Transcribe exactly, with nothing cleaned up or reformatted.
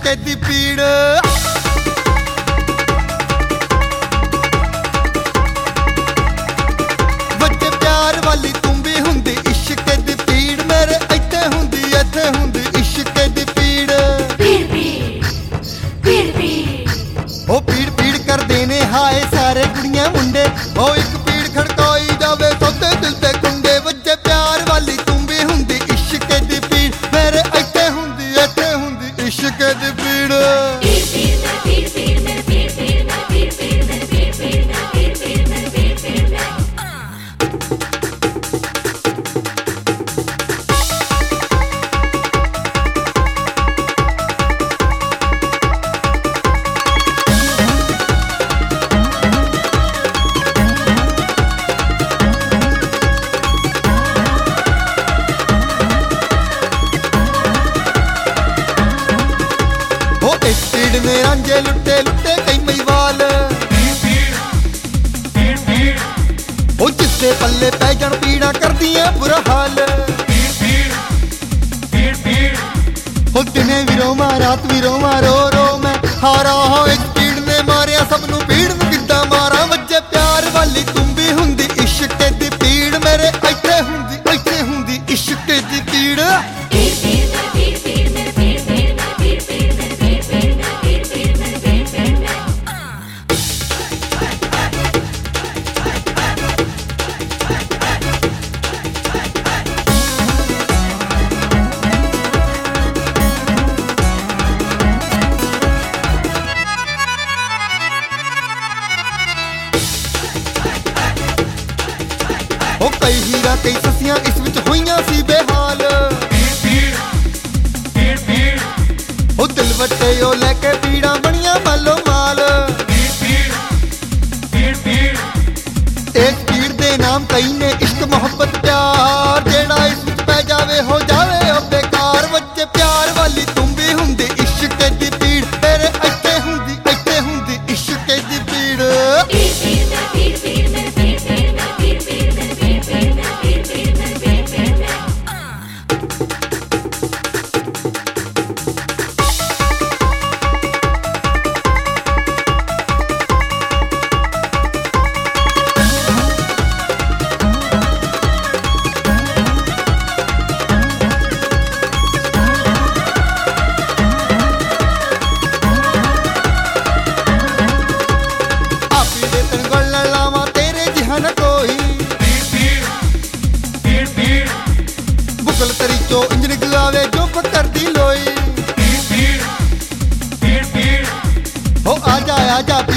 इश्क दी पीड़। बच्चे प्यार वाली तू भी हुंदी इश्क दी पीड़, मेरे इत्थे हुंदी इत्थे हुंदी इश्क दी पीड़। पीड़ पीड़ पीड़ पीड़ ओ पीड़ पीड़ कर देने हाय सारे कुड़ियां मुंडे, ओ एक पीड़ खड़काई जावे सोते दिल ते कुंडे। बच्चे प्यार वाली तू भी हुंदी इश्क दी पीड़, मेरे इत्थे हुंदी इत्थे हुंदी इश्क दी पीड़। ने रांझे लुट्टे लुट्टे कई मईवाल, ओ जिससे पल्ले पै जान पीड़ा कर दिया बुरा हाल। ओ दिने भी रोमा रात भी रोमा रो रो मैं हारा हो, एक पीड़ ने मारिया सबनू पीड़ नू किद्दां मारा। बच्चे प्यार वाली तू भी हुंदी इश्क दी पीड़, मेरे इत्थे हुंदी इत्थे हुंदी इश्क दी पीड़। ओ कई हीरा कई ससियां इस विच होइयां सी बेहाल, ओ दिल वट्टे ओ लैके पीड़ा बनियां मालो माल। इस पीड़ दे नाम कई ने इश्क मोहब्बत प्यार, जेड़ा इस विच पै जावे हो जावे ओ बेकार। बच्चे प्यार वाली तू भी हुंदी इश्क दी पीड़, तेरे इत्थे हुंदी इत्थे हुंदी इश्क दी पीड़। बुकल तरी चो इंजन गलावे जो पत्थर दी लोई, हो आजा आजा